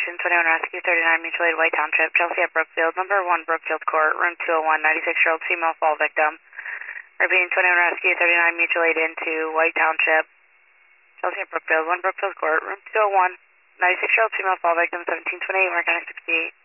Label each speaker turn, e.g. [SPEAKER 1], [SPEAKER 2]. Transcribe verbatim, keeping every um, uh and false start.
[SPEAKER 1] Station twenty-one Rescue, thirty-nine Mutual Aid, White Township, Chelsea at Brookfield, number one Brookfield Court, room two oh one, ninety-six-year-old female fall victim. Repeating twenty-one Rescue, thirty-nine Mutual Aid into White Township, Chelsea at Brookfield, one Brookfield Court, room two oh one, ninety-six-year-old female fall victim, seventeen twenty-eight, American sixty-eight.